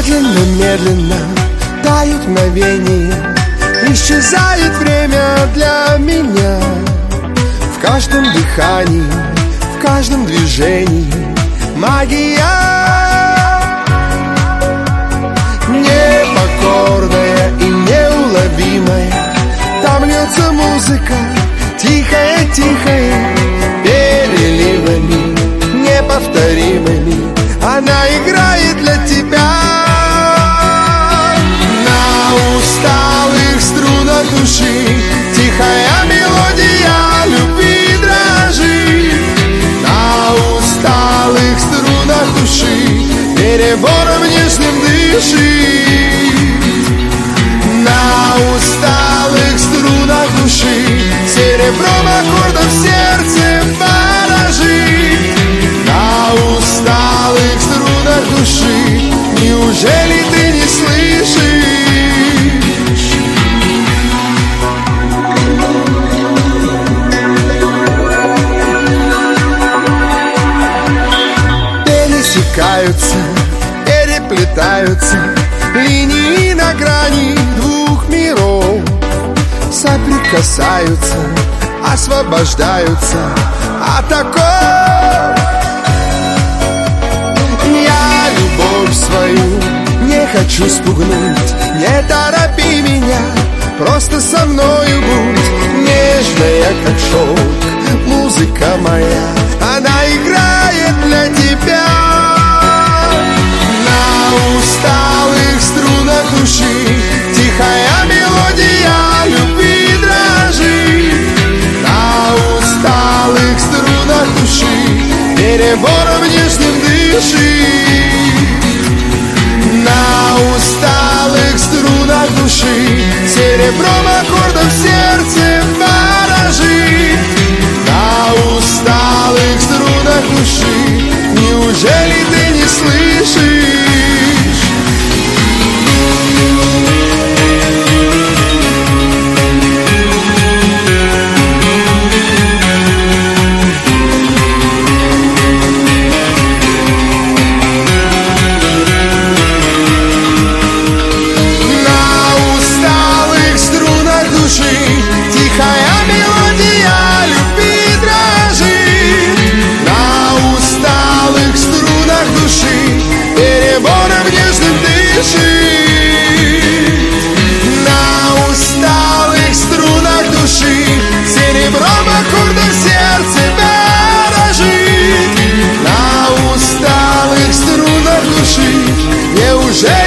Медленно тают мгновения, исчезает время для меня. В каждом дыхании, в каждом движении магия. Непокорная и неуловимая, там льется музыка, тихая-тихая, переливами неповторимыми. Она играет для тебя. На усталых струнах души тихая мелодия любви дрожит. На усталых струнах души перебором нежным дышит. На усталых струнах души серебром аккордов сердце ворожит. На усталых струнах души неужели ты не слышишь? Пересекаются, переплетаются линии на грани двух миров. Соприкасаются, освобождаются от оков. Я любовь свою не хочу спугнуть. Не торопи меня, просто со мною будь. Нежная, как шелк, музыка моя, она играет для тебя. На усталых струнах души тихая мелодия любви дрожит. На усталых струнах души перебором нежным дышит. На усталых струнах души серебром аккордов сердце ворожит. На усталых струнах души неужели ты не слышишь? На усталых струнах души серебром аккордов сердце ворожит. На усталых струнах души неужели